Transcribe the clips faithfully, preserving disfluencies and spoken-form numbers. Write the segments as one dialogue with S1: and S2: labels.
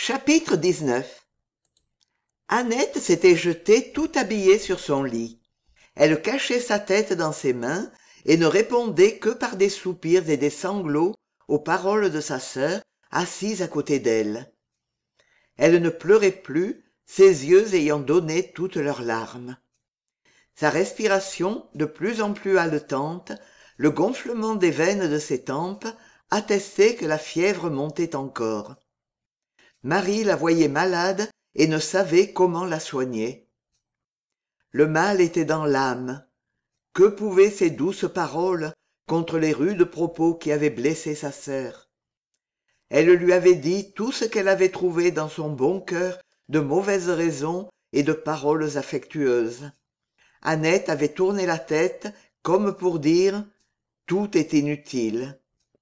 S1: Chapitre dix-neuf. Annette s'était jetée tout habillée sur son lit. Elle cachait sa tête dans ses mains et ne répondait que par des soupirs et des sanglots aux paroles de sa sœur assise à côté d'elle. Elle ne pleurait plus, ses yeux ayant donné toutes leurs larmes. Sa respiration, de plus en plus haletante, le gonflement des veines de ses tempes, attestaient que la fièvre montait encore. Marie la voyait malade et ne savait comment la soigner. Le mal était dans l'âme. Que pouvaient ces douces paroles contre les rudes propos qui avaient blessé sa sœur? Elle lui avait dit tout ce qu'elle avait trouvé dans son bon cœur de mauvaises raisons et de paroles affectueuses. Annette avait tourné la tête comme pour dire « tout est inutile ».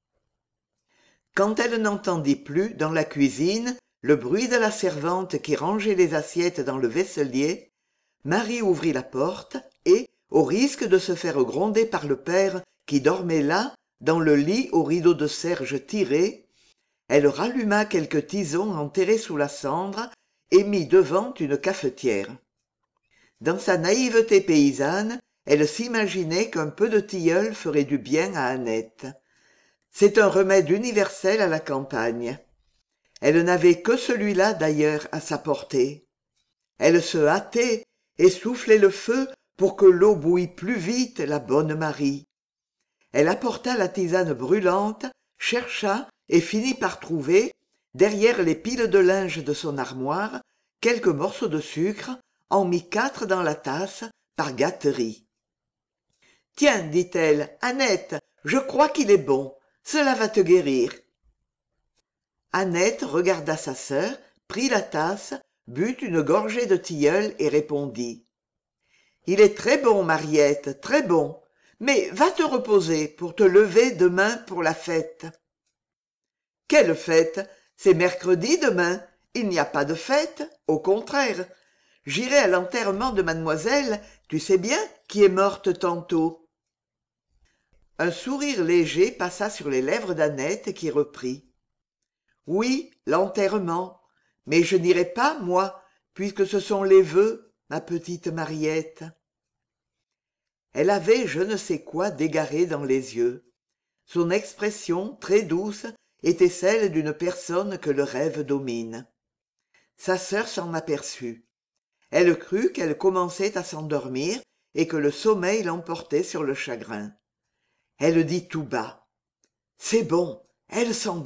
S1: Quand elle n'entendit plus dans la cuisine le bruit de la servante qui rangeait les assiettes dans le vaisselier, Marie ouvrit la porte et, au risque de se faire gronder par le père qui dormait là, dans le lit aux rideaux de serge tirés, elle ralluma quelques tisons enterrés sous la cendre et mit devant une cafetière. Dans sa naïveté paysanne, elle s'imaginait qu'un peu de tilleul ferait du bien à Annette. C'est un remède universel à la campagne. Elle n'avait que celui-là d'ailleurs à sa portée. Elle se hâtait et soufflait le feu pour que l'eau bouillît plus vite, la bonne Marie. Elle apporta la tisane brûlante, chercha et finit par trouver, derrière les piles de linge de son armoire, quelques morceaux de sucre, en mit quatre dans la tasse, par gâterie. « Tiens, dit-elle, Annette, je crois qu'il est bon, cela va te guérir. » Annette regarda sa sœur, prit la tasse, but une gorgée de tilleul et répondit. « Il est très bon, Mariette, très bon, mais va te reposer pour te lever demain pour la fête. »« Quelle fête? C'est mercredi demain, il n'y a pas de fête, au contraire. J'irai à l'enterrement de mademoiselle, tu sais bien, qui est morte tantôt. » Un sourire léger passa sur les lèvres d'Annette qui reprit. « Oui, l'enterrement, mais je n'irai pas, moi, puisque ce sont les vœux, ma petite Mariette. » Elle avait je ne sais quoi d'égaré dans les yeux. Son expression, très douce, était celle d'une personne que le rêve domine. Sa sœur s'en aperçut. Elle crut qu'elle commençait à s'endormir et que le sommeil l'emportait sur le chagrin. Elle dit tout bas. « C'est bon, elle s'endort. »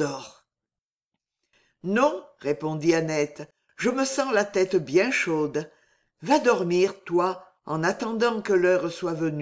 S1: « Non, répondit Annette, je me sens la tête bien chaude. Va dormir, toi, en attendant que l'heure soit venue. »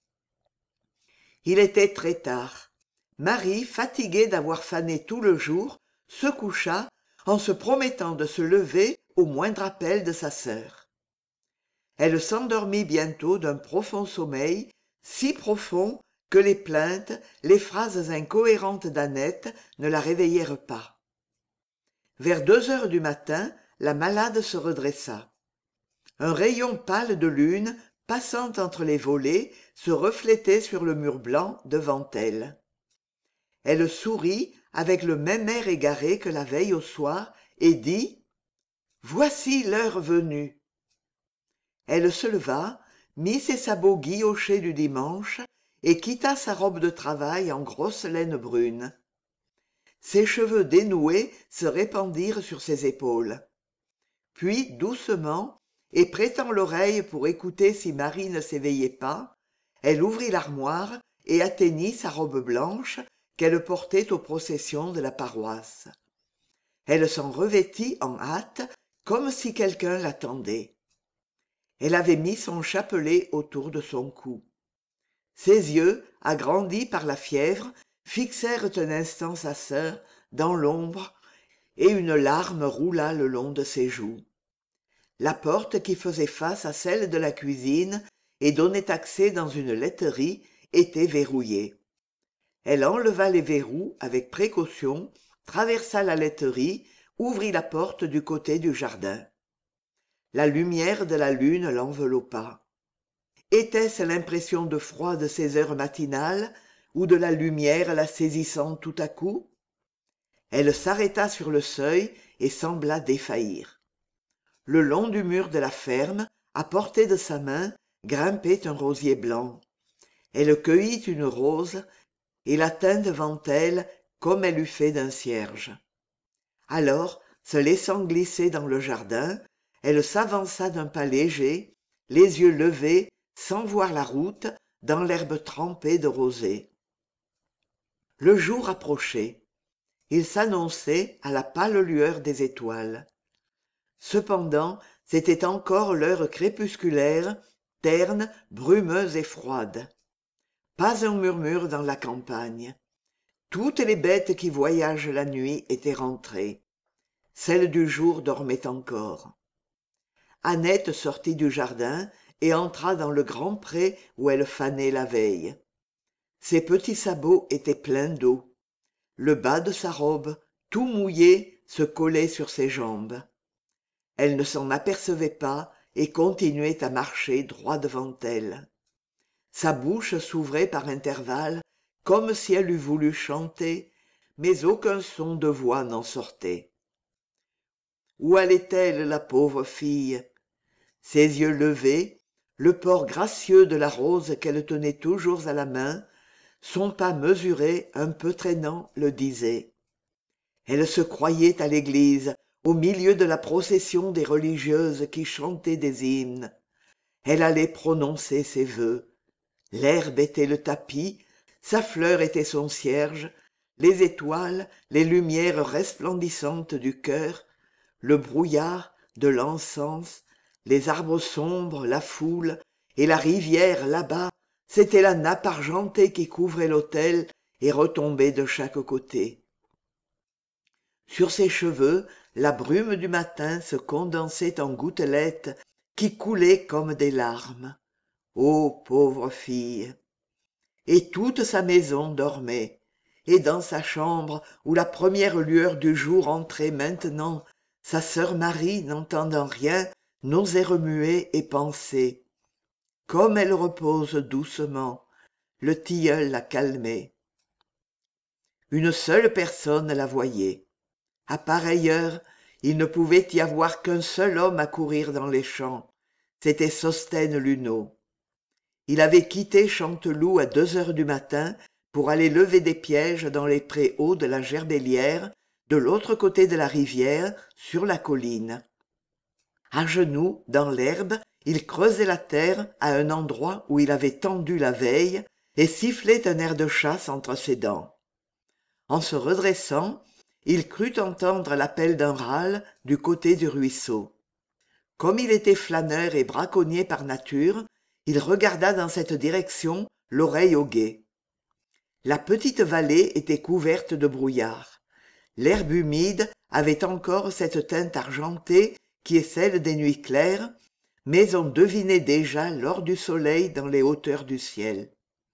S1: Il était très tard. Marie, fatiguée d'avoir fané tout le jour, se coucha en se promettant de se lever au moindre appel de sa sœur. Elle s'endormit bientôt d'un profond sommeil, si profond que les plaintes, les phrases incohérentes d'Annette ne la réveillèrent pas. Vers deux heures du matin, la malade se redressa. Un rayon pâle de lune, passant entre les volets, se reflétait sur le mur blanc devant elle. Elle sourit avec le même air égaré que la veille au soir et dit « Voici l'heure venue. » Elle se leva, mit ses sabots guillochés du dimanche et quitta sa robe de travail en grosse laine brune. Ses cheveux dénoués se répandirent sur ses épaules. Puis, doucement, et prêtant l'oreille pour écouter si Marie ne s'éveillait pas, elle ouvrit l'armoire et atteignit sa robe blanche qu'elle portait aux processions de la paroisse. Elle s'en revêtit en hâte, comme si quelqu'un l'attendait. Elle avait mis son chapelet autour de son cou. Ses yeux, agrandis par la fièvre, fixèrent un instant sa sœur dans l'ombre et une larme roula le long de ses joues. La porte qui faisait face à celle de la cuisine et donnait accès dans une laiterie était verrouillée. Elle enleva les verrous avec précaution, traversa la laiterie, ouvrit la porte du côté du jardin. La lumière de la lune l'enveloppa. Était-ce l'impression de froid de ces heures matinales ou de la lumière la saisissant tout à coup? Elle s'arrêta sur le seuil et sembla défaillir. Le long du mur de la ferme, à portée de sa main, grimpait un rosier blanc. Elle cueillit une rose et la tint devant elle comme elle eût fait d'un cierge. Alors, se laissant glisser dans le jardin, elle s'avança d'un pas léger, les yeux levés, sans voir la route, dans l'herbe trempée de rosée. Le jour approchait. Il s'annonçait à la pâle lueur des étoiles. Cependant, c'était encore l'heure crépusculaire, terne, brumeuse et froide. Pas un murmure dans la campagne. Toutes les bêtes qui voyagent la nuit étaient rentrées. Celle du jour dormait encore. Annette sortit du jardin et entra dans le grand pré où elle fanait la veille. Ses petits sabots étaient pleins d'eau. Le bas de sa robe, tout mouillé, se collait sur ses jambes. Elle ne s'en apercevait pas et continuait à marcher droit devant elle. Sa bouche s'ouvrait par intervalles, comme si elle eût voulu chanter, mais aucun son de voix n'en sortait. Où allait-elle, la pauvre fille? Ses yeux levés, le port gracieux de la rose qu'elle tenait toujours à la main, son pas mesuré, un peu traînant, le disait. Elle se croyait à l'église, au milieu de la procession des religieuses qui chantaient des hymnes. Elle allait prononcer ses vœux. L'herbe était le tapis, sa fleur était son cierge, les étoiles, les lumières resplendissantes du cœur, le brouillard, de l'encens, les arbres sombres, la foule, et la rivière là-bas, c'était la nappe argentée qui couvrait l'autel et retombait de chaque côté. Sur ses cheveux, la brume du matin se condensait en gouttelettes qui coulaient comme des larmes. Ô pauvre fille! Et toute sa maison dormait, et dans sa chambre où la première lueur du jour entrait maintenant, sa sœur Marie, n'entendant rien, n'osait remuer et penser. Comme elle repose doucement, le tilleul la calmait. Une seule personne la voyait. À pareille heure, il ne pouvait y avoir qu'un seul homme à courir dans les champs. C'était Sostène Luneau. Il avait quitté Chanteloup à deux heures du matin pour aller lever des pièges dans les prés hauts de la Gerbellière, de l'autre côté de la rivière, sur la colline. À genoux, dans l'herbe, il creusait la terre à un endroit où il avait tendu la veille et sifflait un air de chasse entre ses dents. En se redressant, il crut entendre l'appel d'un râle du côté du ruisseau. Comme il était flâneur et braconnier par nature, il regarda dans cette direction, l'oreille au guet. La petite vallée était couverte de brouillard. L'herbe humide avait encore cette teinte argentée qui est celle des nuits claires, mais on devinait déjà l'or du soleil dans les hauteurs du ciel.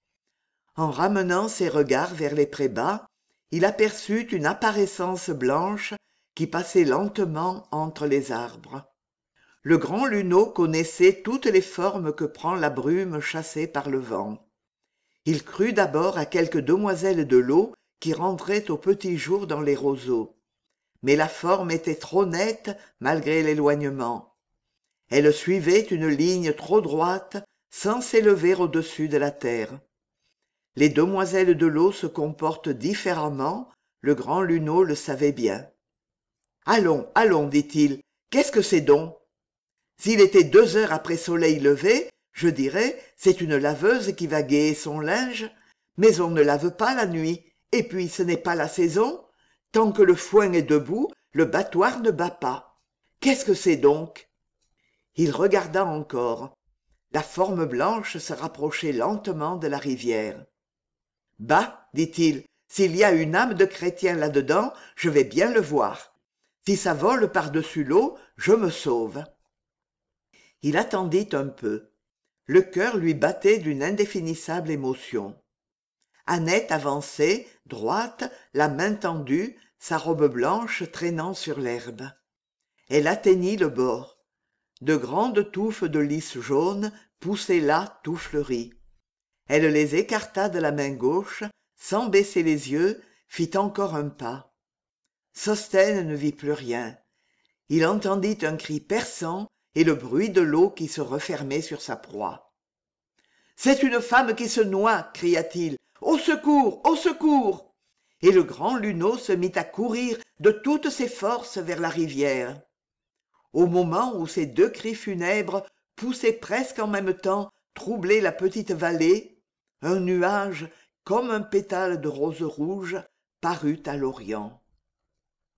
S1: En ramenant ses regards vers les prés bas, il aperçut une apparaissance blanche qui passait lentement entre les arbres. Le grand Luneau connaissait toutes les formes que prend la brume chassée par le vent. Il crut d'abord à quelques demoiselles de l'eau qui rentraient au petit jour dans les roseaux. Mais la forme était trop nette malgré l'éloignement. Elle suivait une ligne trop droite sans s'élever au-dessus de la terre. Les demoiselles de l'eau se comportent différemment, le grand Luneau le savait bien. « Allons, allons, dit-il, qu'est-ce que c'est donc ? S'il était deux heures après soleil levé, je dirais, c'est une laveuse qui va guéer son linge, mais on ne lave pas la nuit, et puis ce n'est pas la saison. Tant que le foin est debout, le battoir ne bat pas. Qu'est-ce que c'est donc ?» Il regarda encore. La forme blanche se rapprochait lentement de la rivière. « Bah, dit-il, s'il y a une âme de chrétien là-dedans, je vais bien le voir. Si ça vole par-dessus l'eau, je me sauve. » Il attendit un peu. Le cœur lui battait d'une indéfinissable émotion. Annette avançait, droite, la main tendue, sa robe blanche traînant sur l'herbe. Elle atteignit le bord. De grandes touffes de lys jaune poussaient là tout fleuries. Elle les écarta de la main gauche, sans baisser les yeux, fit encore un pas. Sosthène ne vit plus rien. Il entendit un cri perçant et le bruit de l'eau qui se refermait sur sa proie. « C'est une femme qui se noie !» cria-t-il. « Au secours, au secours !» Et le grand Luneau se mit à courir de toutes ses forces vers la rivière. Au moment où ces deux cris funèbres, poussés presque en même temps, troublaient la petite vallée, un nuage, comme un pétale de rose rouge, parut à l'orient.